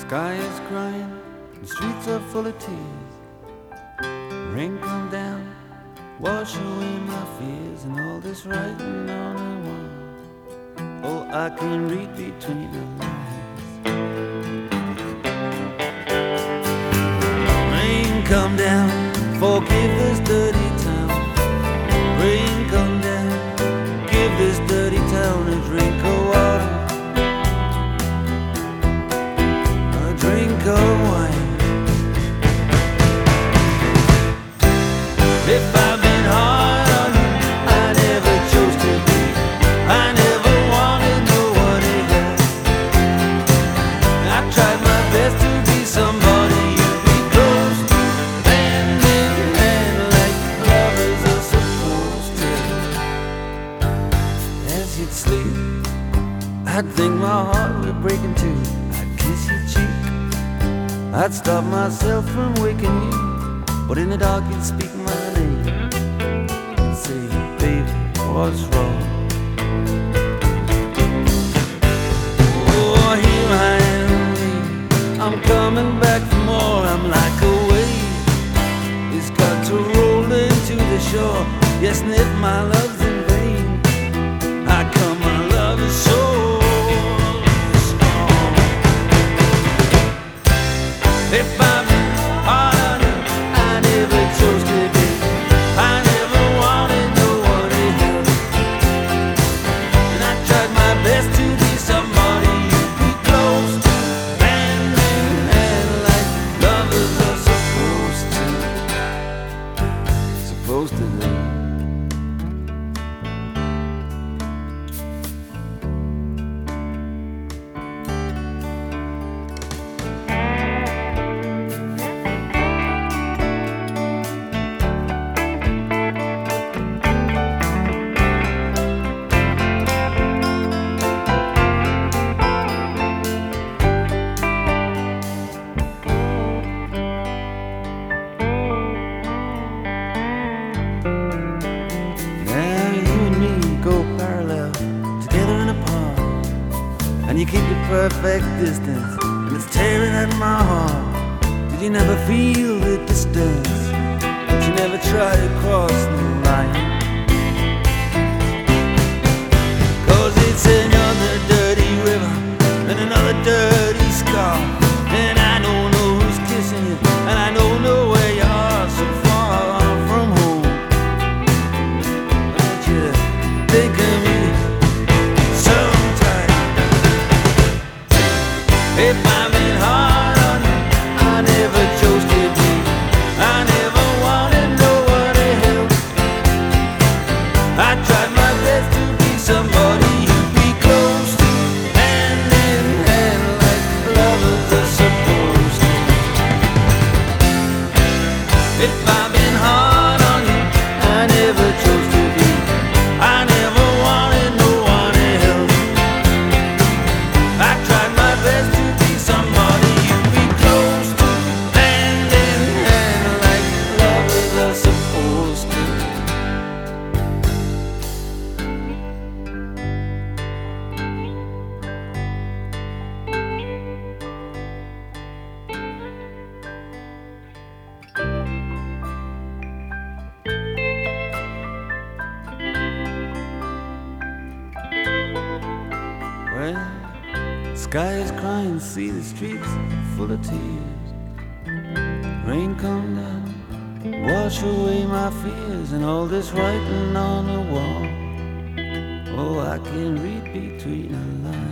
Sky is crying, the streets are full of tears. Rain come down, wash away my fears, and all this writing on the wall. Oh, I can read between the lines. Rain come down, forgive this dirty town. Rain come down, give this dirty town a drink of water, a drink of wine. If I've been hard on you, I never chose to be. I never wanted nobody else. I tried my best to be somebody you'd be close to, hand in hand like lovers are supposed to. As you'd sleep, I'd think my heart would break in two. I'd kiss your cheek, I'd stop myself from waking you, but in the dark you'd speak my name and say, baby, what's wrong? Oh, here I am, I'm coming back for more. I'm like a wave, it's got to roll into the shore. Yes, and if my love's in vain, how come my love is so strong? If I've been hard on you, I never chose to be. I never wanted nobody else, and I tried my best to be somebody you'd be close to, hand in hand like lovers are supposed to do. And you keep your perfect distance, and it's tearing at my heart. Did you never feel the distance? Did you never try to cross the line? 'Cause it's another dirty river and another dirty scar, and I don't know who's kissing you, and I don't know where you are, so far from home. I want you to think of me. If I've been hard on you, I never chose to be. I never wanted nobody else. I tried my best to be somebody you'd be close to, hand in hand like lovers are supposed to. If I've been hard on you, I never chose to be. I never wanted nobody else. I tried my best to somebody you'd be close to, hand in hand like lovers are supposed to. Well, sky is crying, see the streets full of tears. Rain come down, wash away my fears, and all this writing on the wall. Oh, I can read between the lines.